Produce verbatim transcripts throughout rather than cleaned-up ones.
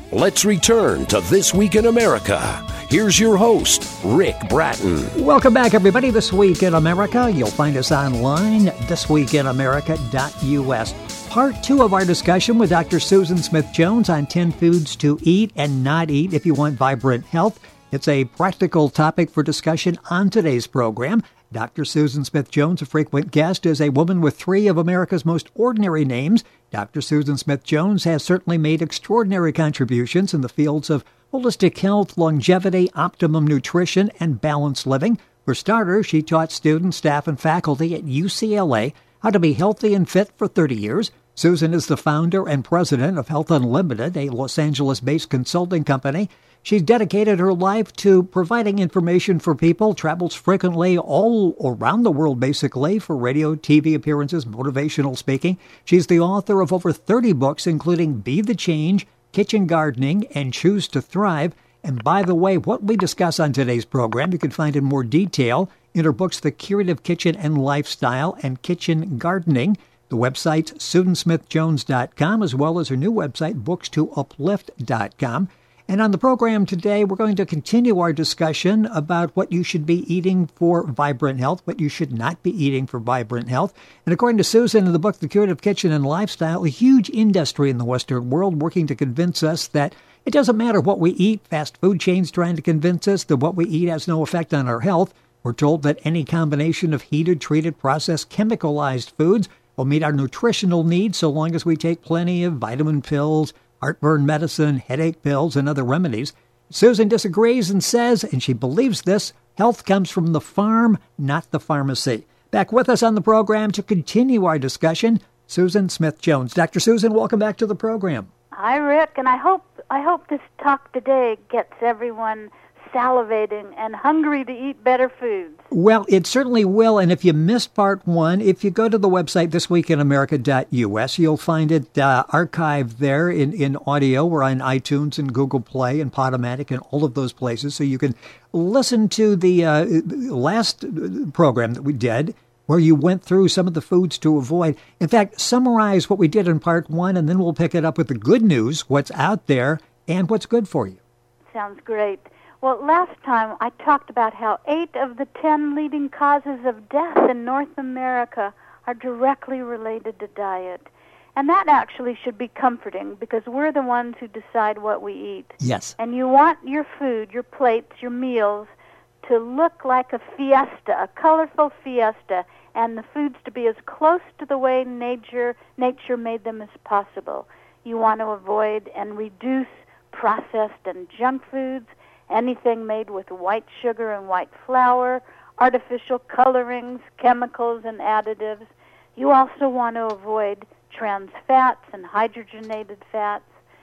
Let's return to This Week in America. Here's your host, Rick Bratton. Welcome back, everybody. This Week in America. You'll find us online, this week in america dot u s. Part two of our discussion with Doctor Susan Smith-Jones on ten foods to eat and not eat if you want vibrant health. It's a practical topic for discussion on today's program. Doctor Susan Smith-Jones, a frequent guest, is a woman with three of America's most ordinary names. Doctor Susan Smith-Jones has certainly made extraordinary contributions in the fields of holistic health, longevity, optimum nutrition, and balanced living. For starters, she taught students, staff, and faculty at U C L A how to be healthy and fit for thirty years. Susan is the founder and president of Health Unlimited, a Los Angeles-based consulting company. She's dedicated her life to providing information for people, travels frequently all around the world, basically, for radio, T V appearances, motivational speaking. She's the author of over thirty books, including Be the Change, Kitchen Gardening, and Choose to Thrive. And by the way, what we discuss on today's program, you can find in more detail in her books, The Curative Kitchen and Lifestyle and Kitchen Gardening. The website's susan smith jones dot com, as well as her new website, books to uplift dot com. And on the program today, we're going to continue our discussion about what you should be eating for vibrant health, what you should not be eating for vibrant health. And according to Susan in the book, The Curative Kitchen and Lifestyle, a huge industry in the Western world working to convince us that it doesn't matter what we eat. Fast food chains trying to convince us that what we eat has no effect on our health. We're told that any combination of heated, treated, processed, chemicalized foods will meet our nutritional needs so long as we take plenty of vitamin pills, heartburn medicine, headache pills, and other remedies. Susan disagrees and says, and she believes this, health comes from the farm, not the pharmacy. Back with us on the program to continue our discussion, Susan Smith-Jones. Doctor Susan, welcome back to the program. Hi, Rick, and I hope I hope this talk today gets everyone salivating and hungry to eat better foods. Well, it certainly will, and if you missed part one, if you go to the website this week in america dot u s, you'll find it uh, archived there in, in audio. We're on iTunes and Google Play and Podomatic and all of those places, so you can listen to the uh, last program that we did, where you went through some of the foods to avoid. In fact, summarize what we did in part one, and then we'll pick it up with the good news, what's out there, and what's good for you. Sounds great. Well, last time I talked about how eight of the ten leading causes of death in North America are directly related to diet. And that actually should be comforting because we're the ones who decide what we eat. Yes. And you want your food, your plates, your meals to look like a fiesta, a colorful fiesta, and the foods to be as close to the way nature nature made them as possible. You want to avoid and reduce processed and junk foods, anything made with white sugar and white flour, artificial colorings, chemicals, and additives. You also want to avoid trans fats and hydrogenated fats,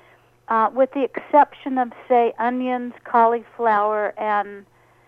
uh, with the exception of, say, onions, cauliflower, and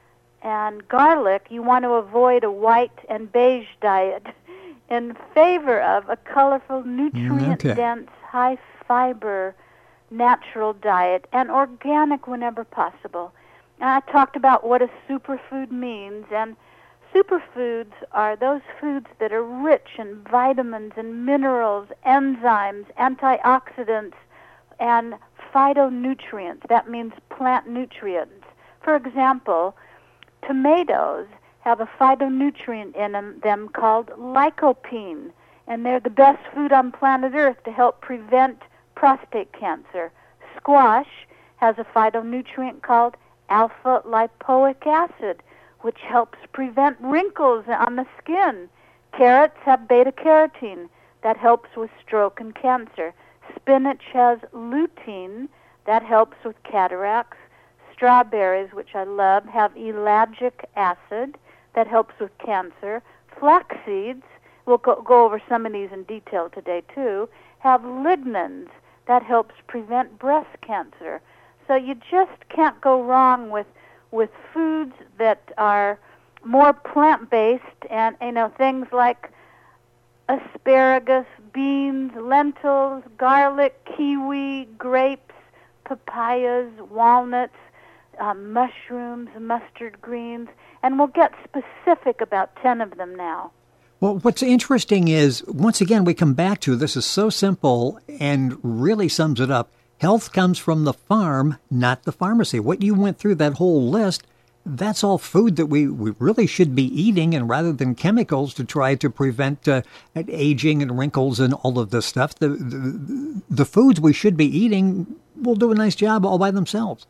and garlic. You want to avoid a white and beige diet in favor of a colorful, nutrient-dense, okay. high-fiber, natural diet, and organic whenever possible. And I talked about what a superfood means, and superfoods are those foods that are rich in vitamins and minerals, enzymes, antioxidants, and phytonutrients. That means plant nutrients. For example, tomatoes have a phytonutrient in them, them called lycopene, and they're the best food on planet Earth to help prevent prostate cancer. Squash has a phytonutrient called alpha-lipoic acid, which helps prevent wrinkles on the skin. Carrots have beta-carotene that helps with stroke and cancer. Spinach has lutein that helps with cataracts. Strawberries, which I love, have ellagic acid that helps with cancer. Flax seeds, we'll go, go over some of these in detail today too, have lignans that helps prevent breast cancer. So you just can't go wrong with with foods that are more plant-based, and you know things like asparagus, beans, lentils, garlic, kiwi, grapes, papayas, walnuts, uh, mushrooms, mustard greens, and we'll get specific about ten of them now. Well, what's interesting is, once again, we come back to, this is so simple and really sums it up. Health comes from the farm, not the pharmacy. What you went through, that whole list, that's all food that we, we really should be eating, and rather than chemicals to try to prevent uh, aging and wrinkles and all of this stuff, the, the the foods we should be eating will do a nice job all by themselves.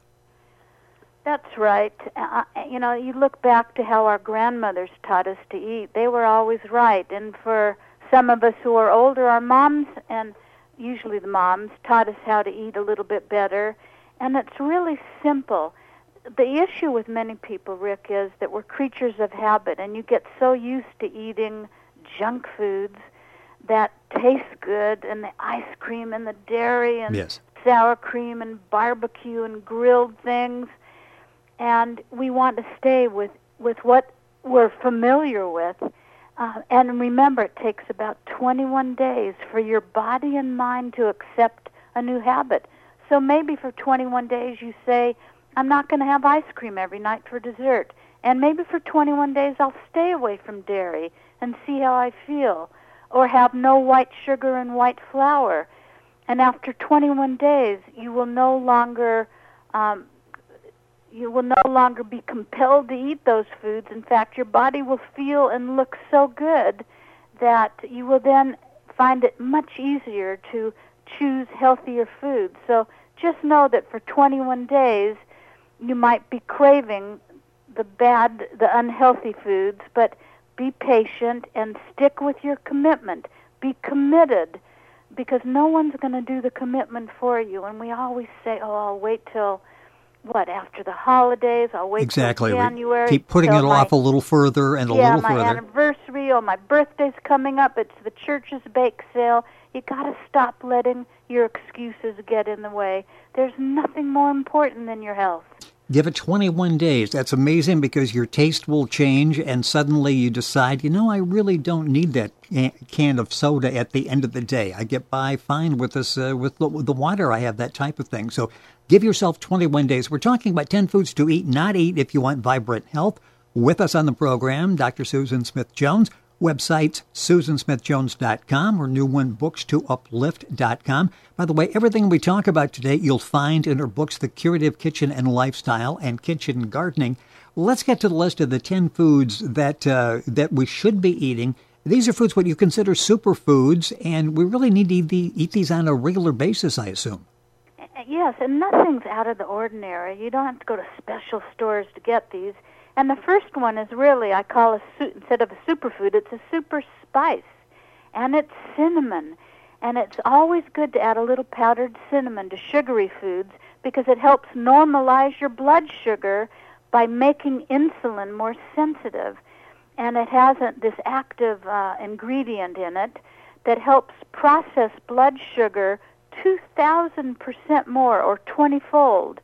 That's right. Uh, you know, you look back to how our grandmothers taught us to eat. They were always right. And for some of us who are older, our moms, and usually the moms, taught us how to eat a little bit better. And it's really simple. The issue with many people, Rick, is that we're creatures of habit, and you get so used to eating junk foods that taste good, and the ice cream and the dairy and yes. sour cream and barbecue and grilled things. And we want to stay with, with what we're familiar with. Uh, and remember, it takes about twenty-one days for your body and mind to accept a new habit. So maybe for twenty-one days you say, I'm not going to have ice cream every night for dessert. And maybe for twenty-one days I'll stay away from dairy and see how I feel. Or have no white sugar and white flour. And after twenty-one days, you will no longer... Um, You will no longer be compelled to eat those foods. In fact, your body will feel and look so good that you will then find it much easier to choose healthier foods. So just know that for twenty-one days, you might be craving the bad, the unhealthy foods, but be patient and stick with your commitment. Be committed, because no one's going to do the commitment for you. And we always say, oh, I'll wait till... What, after the holidays? I'll wait exactly. till January. Keep putting it my, off a little further and a yeah, little further. Yeah, my anniversary, or my birthday's coming up. It's the church's bake sale. You got to stop letting your excuses get in the way. There's nothing more important than your health. Give it twenty-one days. That's amazing, because your taste will change, and suddenly you decide, you know, I really don't need that can of soda at the end of the day. I get by fine with this, uh, with the, with the water. I have that type of thing. So give yourself twenty-one days. We're talking about ten foods to eat, not eat, if you want vibrant health. With us on the program, Doctor Susan Smith-Jones. Website, susan smith jones dot com, or new one, books to uplift dot com. By the way, everything we talk about today you'll find in her books, The Curative Kitchen and Lifestyle and Kitchen Gardening. Let's get to the list of the ten foods that uh, that we should be eating. These are foods what you consider superfoods, and we really need to eat, the, eat these on a regular basis, I assume. Yes, and nothing's out of the ordinary. You don't have to go to special stores to get these. And the first one is really, I call a, instead of a superfood, it's a super spice. And it's cinnamon. And it's always good to add a little powdered cinnamon to sugary foods, because it helps normalize your blood sugar by making insulin more sensitive. And it has a, this active uh, ingredient in it that helps process blood sugar two thousand percent more, or twenty-fold.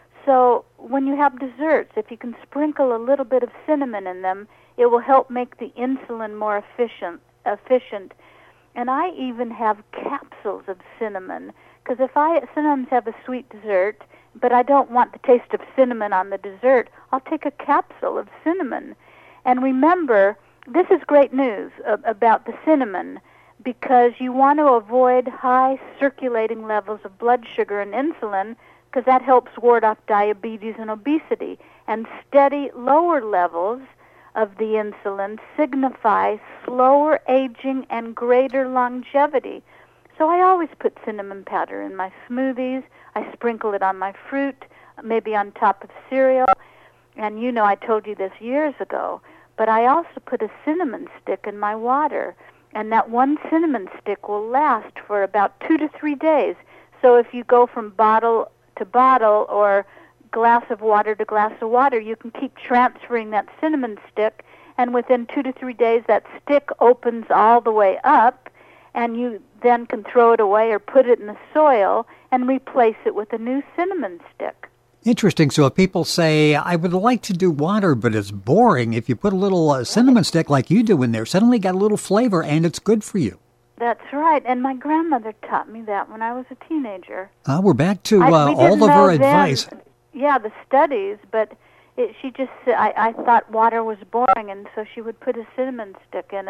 So when you have desserts, if you can sprinkle a little bit of cinnamon in them, it will help make the insulin more efficient. efficient. And I even have capsules of cinnamon, because if I sometimes have a sweet dessert, but I don't want the taste of cinnamon on the dessert, I'll take a capsule of cinnamon. And remember, this is great news about the cinnamon, because you want to avoid high circulating levels of blood sugar and insulin, because that helps ward off diabetes and obesity. And steady lower levels of the insulin signify slower aging and greater longevity. So I always put cinnamon powder in my smoothies. I sprinkle it on my fruit, maybe on top of cereal. And you know, I told you this years ago, but I also put a cinnamon stick in my water. And that one cinnamon stick will last for about two to three days. So if you go from bottle to bottle or glass of water to glass of water, you can keep transferring that cinnamon stick, and within two to three days that stick opens all the way up, and you then can throw it away or put it in the soil and replace it with a new cinnamon stick. Interesting. So if people say, I would like to do water, but it's boring, if you put a little uh, cinnamon stick like you do in there, suddenly got a little flavor, and it's good for you. That's right, and my grandmother taught me that when I was a teenager. Uh, we're back to uh, I, all of her advice. Then, yeah, the studies, but it, she just, I, I thought water was boring, and so she would put a cinnamon stick in it,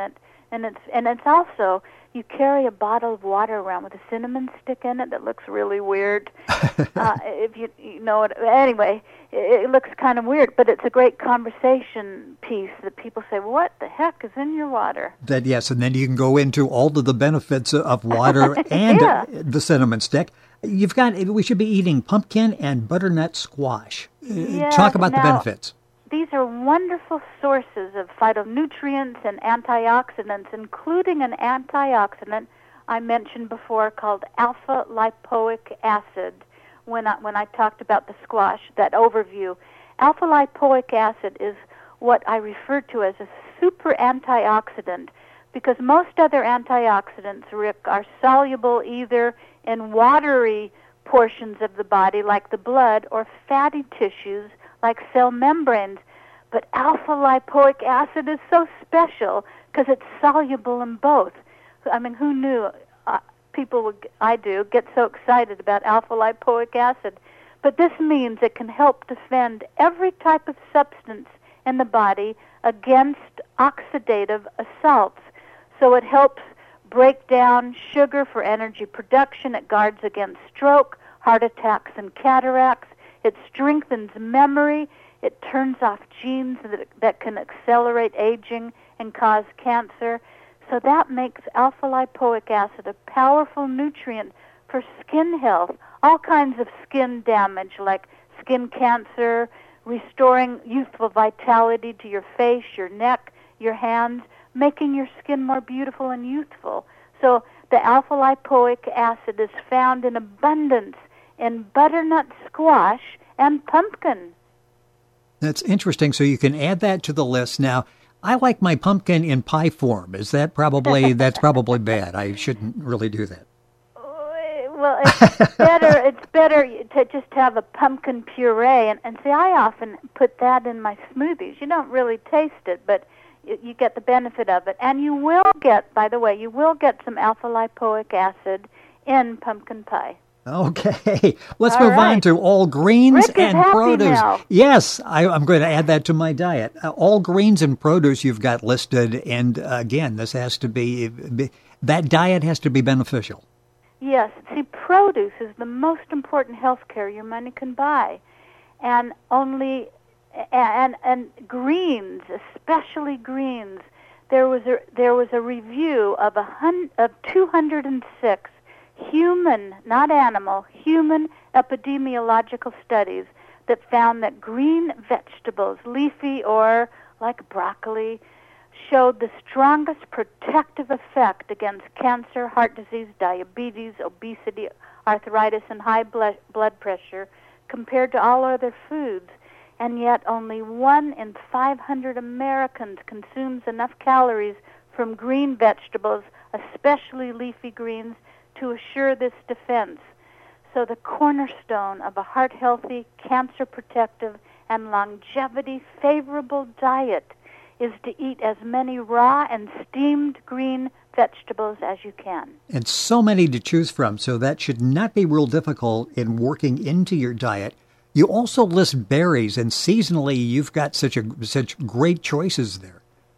And it's and it's also, you carry a bottle of water around with a cinnamon stick in it that looks really weird. uh, if you you know it, anyway, it, it looks kind of weird, but it's a great conversation piece that people say, "What the heck is in your water?" That yes, and then you can go into all of the benefits of water and yeah. the cinnamon stick. You've got. We should be eating pumpkin and butternut squash. Yeah, Talk about now, the benefits. These are wonderful sources of phytonutrients and antioxidants, including an antioxidant I mentioned before called alpha-lipoic acid when I, when I talked about the squash, that overview. Alpha-lipoic acid is what I refer to as a super antioxidant because most other antioxidants, Rick, are soluble either in watery portions of the body like the blood or fatty tissues like cell membranes, but alpha-lipoic acid is so special because it's soluble in both. I mean, who knew? Uh, people would, I do, get so excited about alpha-lipoic acid. But this means it can help defend every type of substance in the body against oxidative assaults. So it helps break down sugar for energy production. It guards against stroke, heart attacks, and cataracts. It strengthens memory. It turns off genes that, that can accelerate aging and cause cancer. So that makes alpha-lipoic acid a powerful nutrient for skin health, all kinds of skin damage like skin cancer, restoring youthful vitality to your face, your neck, your hands, making your skin more beautiful and youthful. So the alpha-lipoic acid is found in abundance in butternut squash and pumpkin. That's interesting. So you can add that to the list. Now, I like my pumpkin in pie form. Is that probably, that's probably bad. I shouldn't really do that. Well, it's better, it's better to just have a pumpkin puree. And, and see, I often put that in my smoothies. You don't really taste it, but you, you get the benefit of it. And you will get, by the way, you will get some alpha-lipoic acid in pumpkin pie. Okay, let's all move right. on to all greens Rick is and happy produce. Now. Yes, I, I'm going to add that to my diet. Uh, all greens and produce you've got listed, and uh, again, this has to be, be that diet has to be beneficial. Yes, see, produce is the most important health care your money can buy, and only and and greens, especially greens. There was a there was a review of a hun, of two hundred six. Human, not animal, human epidemiological studies that found that green vegetables, leafy or like broccoli, showed the strongest protective effect against cancer, heart disease, diabetes, obesity, arthritis, and high blood blood pressure compared to all other foods. And yet only one in five hundred Americans consumes enough calories from green vegetables, especially leafy greens, to assure this defense. So the cornerstone of a heart-healthy, cancer-protective, and longevity-favorable diet is to eat as many raw and steamed green vegetables as you can. And so many to choose from, so that should not be real difficult in working into your diet. You also list berries, and seasonally you've got such a such great choices there.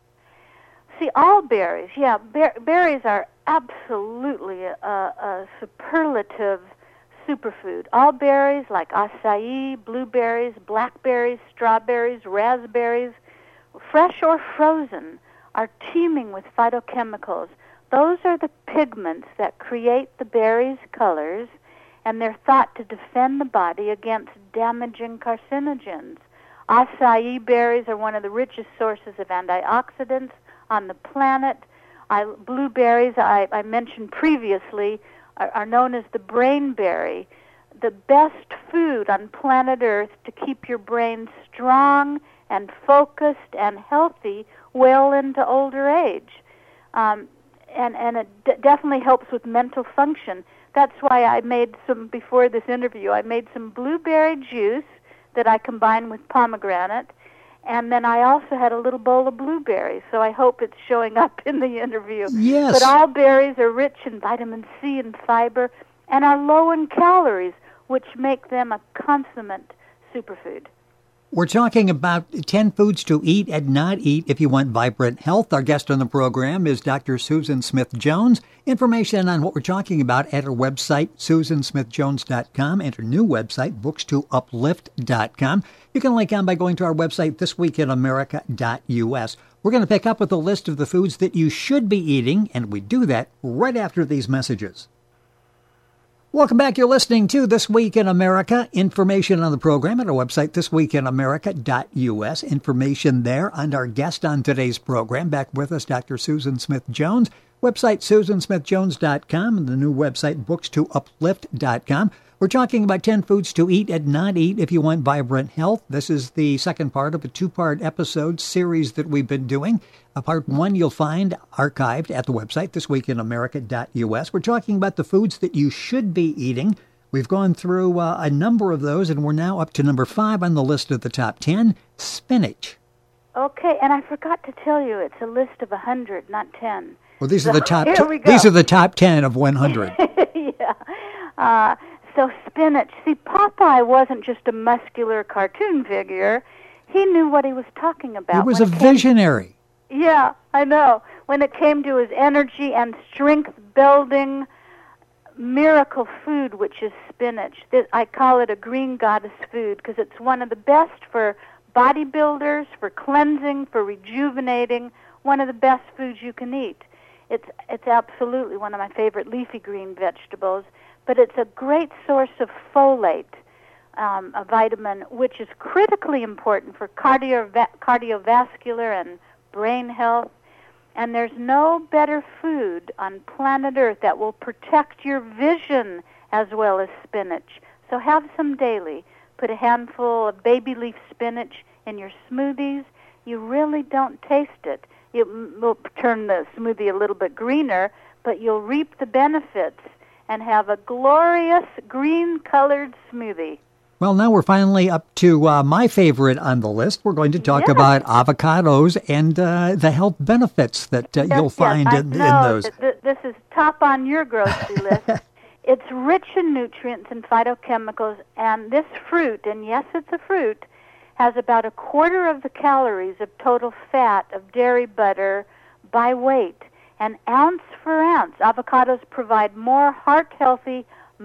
See, all berries, yeah, ber- berries are absolutely a, a superlative superfood. All berries like acai, blueberries, blackberries, strawberries, raspberries, fresh or frozen, are teeming with phytochemicals. Those are the pigments that create the berries' colors, and they're thought to defend the body against damaging carcinogens. Acai berries are one of the richest sources of antioxidants on the planet. I, blueberries, I, I mentioned previously, are, are known as the brain berry, the best food on planet Earth to keep your brain strong and focused and healthy well into older age. Um, and and it d- definitely helps with mental function. That's why I made some, before this interview, I made some blueberry juice that I combined with pomegranate. And then I also had a little bowl of blueberries, so I hope it's showing up in the interview. Yes. But all berries are rich in vitamin C and fiber and are low in calories, which make them a consummate superfood. We're talking about ten foods to eat and not eat if you want vibrant health. Our guest on the program is Doctor Susan Smith-Jones. Information on what we're talking about at her website, susan smith jones dot com, and her new website, books to uplift dot com. You can link on by going to our website, this week in america dot u s. We're going to pick up with a list of the foods that you should be eating, and we do that right after these messages. Welcome back. You're listening to This Week in America. Information on the program at our website, this week in america dot u s. Information there on our guest on today's program. Back with us, Doctor Susan Smith-Jones. Website, susan smith jones dot com, and the new website, books to uplift dot com. We're talking about ten foods to eat and not eat if you want vibrant health. This is the second part of a two-part episode series that we've been doing. Uh, part one you'll find archived at the website, this week in america dot u s. We're talking about the foods that you should be eating. We've gone through uh, a number of those, and we're now up to number five on the list of the top ten, spinach. Okay, and I forgot to tell you, it's a list of one hundred, not ten. Well, these so, are the top. Here we go. These are the top ten of one hundred. yeah. Uh, so spinach. See, Popeye wasn't just a muscular cartoon figure. He knew what he was talking about. He was a came, visionary. Yeah, I know. When it came to his energy and strength-building miracle food, which is spinach. This, I call it a green goddess food because it's one of the best for bodybuilders, for cleansing, for rejuvenating. One of the best foods you can eat. It's it's absolutely one of my favorite leafy green vegetables, but it's a great source of folate, um, a vitamin which is critically important for cardio, cardiovascular and brain health. And there's no better food on planet Earth that will protect your vision as well as spinach. So have some daily. Put a handful of baby leaf spinach in your smoothies. You really don't taste it. It will turn the smoothie a little bit greener, but you'll reap the benefits and have a glorious green-colored smoothie. Well, now we're finally up to uh, my favorite on the list. We're going to talk yes. about avocados and uh, the health benefits that uh, yes, you'll find yes, in, in know those. Th- this is top on your grocery list. It's rich in nutrients and phytochemicals, and this fruit, and yes, it's a fruit, has about a quarter of the calories of total fat of dairy butter by weight. And ounce for ounce, avocados provide more heart-healthy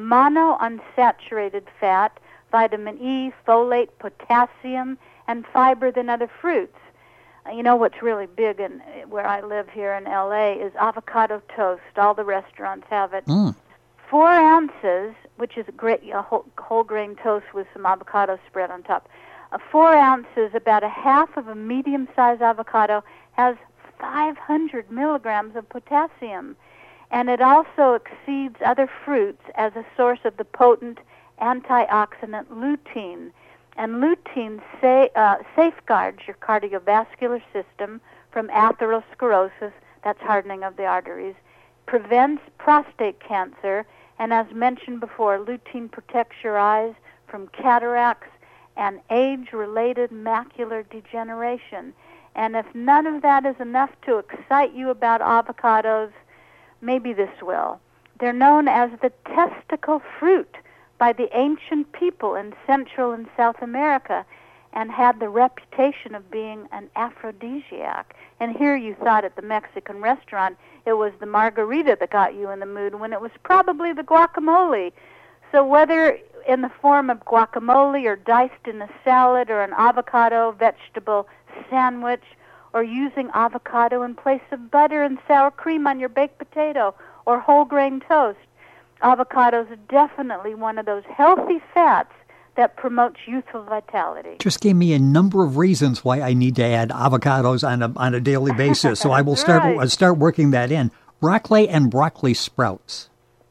monounsaturated fat, vitamin E, folate, potassium, and fiber than other fruits. You know what's really big in where I live here in L A is avocado toast. All the restaurants have it. Mm. Four ounces, which is great, a whole, whole grain toast with some avocado spread on top. Uh, four ounces, about a half of a medium-sized avocado, has five hundred milligrams of potassium. And it also exceeds other fruits as a source of the potent antioxidant lutein. And lutein sa- uh, safeguards your cardiovascular system from atherosclerosis, that's hardening of the arteries, prevents prostate cancer, and as mentioned before, lutein protects your eyes from cataracts and age-related macular degeneration. And if none of that is enough to excite you about avocados, maybe this will. They're known as the testicle fruit by the ancient people in Central and South America and had the reputation of being an aphrodisiac. And here you thought at the Mexican restaurant it was the margarita that got you in the mood when it was probably the guacamole. So whether in the form of guacamole or diced in a salad or an avocado vegetable sandwich or using avocado in place of butter and sour cream on your baked potato or whole grain toast, avocados are definitely one of those healthy fats that promotes youthful vitality. Just gave me a number of reasons why I need to add avocados on a on a daily basis. So I will start right. uh, start working that in. Broccoli and broccoli sprouts.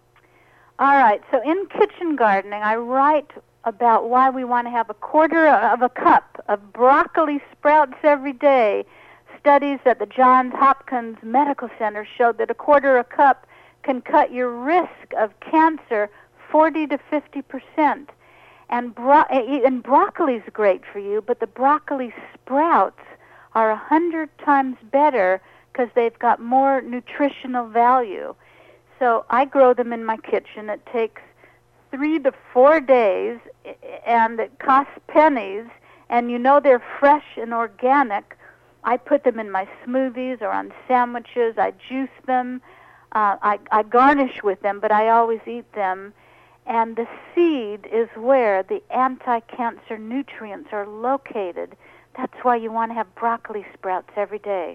All right. So in kitchen gardening, I write about why we want to have a quarter of a cup of broccoli sprouts every day. Studies at the Johns Hopkins Medical Center showed that a quarter of a cup can cut your risk of cancer forty to fifty percent. And, bro- and broccoli is great for you, but the broccoli sprouts are one hundred times better because they've got more nutritional value. So I grow them in my kitchen. It takes three to four days, and it costs pennies, and you know they're fresh and organic. I put them in my smoothies or on sandwiches. I juice them. Uh, I, I garnish with them, but I always eat them. And the seed is where the anti-cancer nutrients are located. That's why you want to have broccoli sprouts every day.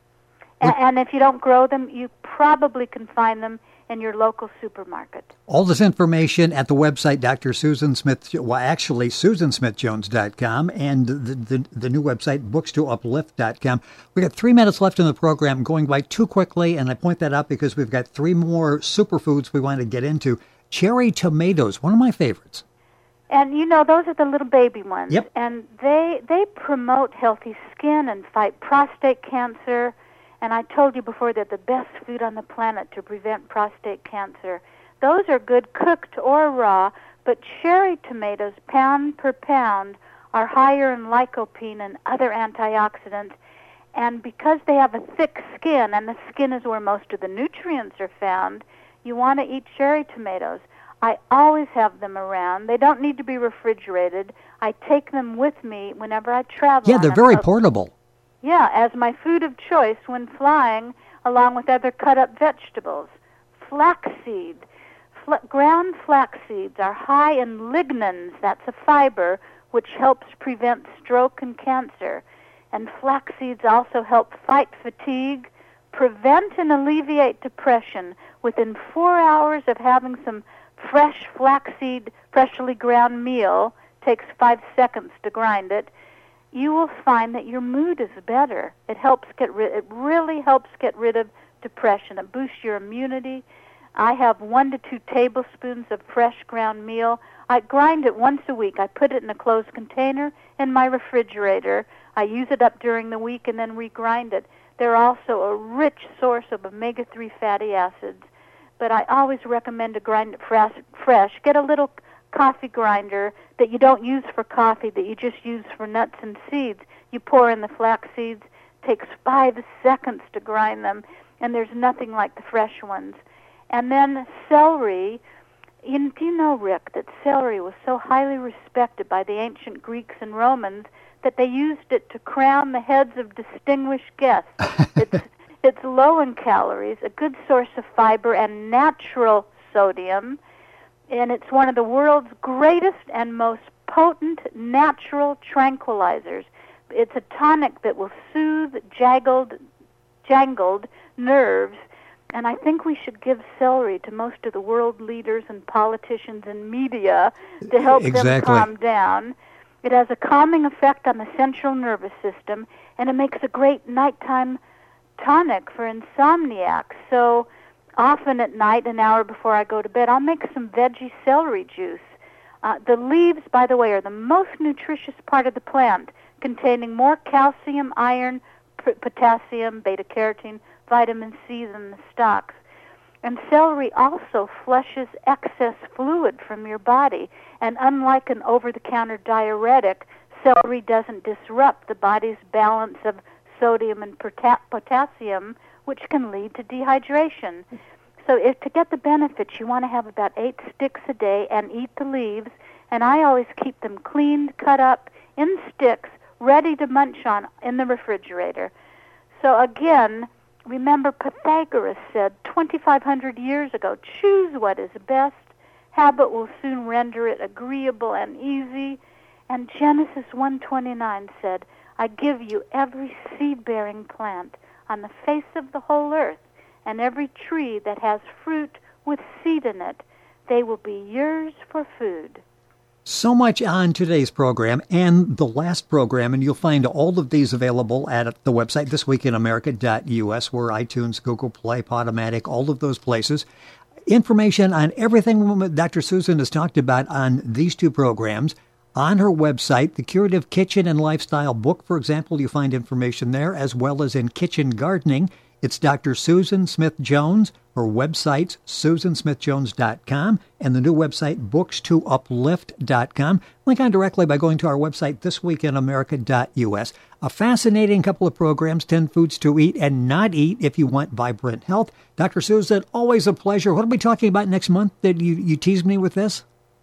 And, and if you don't grow them, you probably can find them in your local supermarket. All this information at the website, Doctor Susan Smith, well, actually, susan smith jones dot com, and the, the, the new website, books to uplift dot com. We've got three minutes left in the program, going by too quickly, and I point that out because we've got three more superfoods we want to get into. Cherry tomatoes, one of my favorites. And, you know, those are the little baby ones. Yep. And they they promote healthy skin and fight prostate cancer. And I told you before, they're the best food on the planet to prevent prostate cancer. Those are good cooked or raw, but cherry tomatoes, pound per pound, are higher in lycopene and other antioxidants. And because they have a thick skin, and the skin is where most of the nutrients are found, you want to eat cherry tomatoes. I always have them around. They don't need to be refrigerated. I take them with me whenever I travel. Yeah, they're very portable. Yeah, as my food of choice when flying, along with other cut-up vegetables. Flaxseed. Fl- ground flax seeds are high in lignans, that's a fiber, which helps prevent stroke and cancer. And flax seeds also help fight fatigue, prevent and alleviate depression. Within four hours of having some fresh flaxseed, freshly ground meal, takes five seconds to grind it, you will find that your mood is better. It helps get rid. It really helps get rid of depression. It boosts your immunity. I have one to two tablespoons of fresh ground meal. I grind it once a week. I put it in a closed container in my refrigerator. I use it up during the week and then regrind it. They're also a rich source of omega three fatty acids. But I always recommend to grind it fresh. Get a little coffee grinder that you don't use for coffee, that you just use for nuts and seeds. You pour in the flax seeds. Takes five seconds to grind them, and there's nothing like the fresh ones. And then celery. You, do you know, Rick, that celery was so highly respected by the ancient Greeks and Romans that they used it to crown the heads of distinguished guests. It's, it's low in calories, a good source of fiber and natural sodium, and it's one of the world's greatest and most potent natural tranquilizers. It's a tonic that will soothe jangled, jangled nerves, and I think we should give celery to most of the world leaders and politicians and media to help exactly. them calm down. It has a calming effect on the central nervous system, and it makes a great nighttime tonic for insomniacs. So often at night, an hour before I go to bed, I'll make some veggie celery juice. Uh, the leaves, by the way, are the most nutritious part of the plant, containing more calcium, iron, p- potassium, beta-carotene, vitamin C than the stalks. And celery also flushes excess fluid from your body. And unlike an over-the-counter diuretic, celery doesn't disrupt the body's balance of sodium and pota- potassium, which can lead to dehydration. So if to get the benefits, you want to have about eight sticks a day and eat the leaves. And I always keep them cleaned, cut up in sticks, ready to munch on in the refrigerator. So again, remember Pythagoras said twenty-five hundred years ago, choose what is best. Habit will soon render it agreeable and easy. And Genesis one twenty-nine said, I give you every seed-bearing plant on the face of the whole earth, and every tree that has fruit with seed in it. They will be yours for food. So much on today's program and the last program, and you'll find all of these available at the website, this week in america dot u s, where iTunes, Google Play, Podomatic, all of those places. Information on everything Doctor Susan has talked about on these two programs on her website. The Curative Kitchen and Lifestyle book, for example, you find information there, as well as in kitchen gardening. It's Doctor Susan Smith Jones. Her website's susan smith jones dot com, and the new website, books to uplift dot com. Link on directly by going to our website, this week in america dot u s. A fascinating couple of programs, ten foods to eat and not eat if you want vibrant health. Doctor Susan, always a pleasure. What are we talking about next month? Did you, you tease me with this?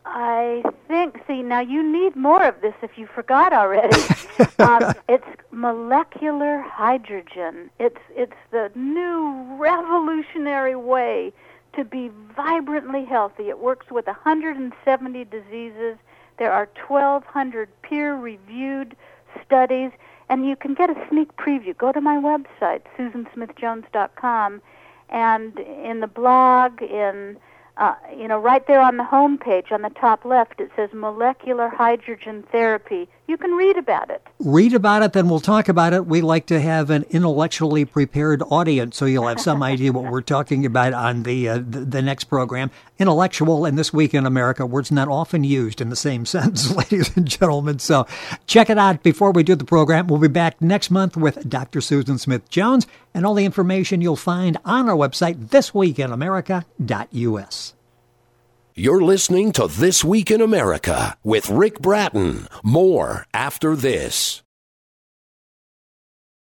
I think, see, now you need more of this if you forgot already. um, it's molecular hydrogen. It's it's the new revolutionary way to be vibrantly healthy. It works with one hundred seventy diseases. There are twelve hundred peer-reviewed studies, and you can get a sneak preview. Go to my website, susan smith jones dot com, and in the blog, in Uh, you know, right there on the home page, on the top left, it says molecular hydrogen therapy. You can read about it. Read about it, then we'll talk about it. We like to have an intellectually prepared audience, so you'll have some idea what we're talking about on the, uh, the the next program. Intellectual and This Week in America, words not often used in the same sentence, ladies and gentlemen. So check it out before we do the program. We'll be back next month with Doctor Susan Smith Jones, and all the information you'll find on our website, this week in america dot u s. You're listening to This Week in America with Rick Bratton. More after this.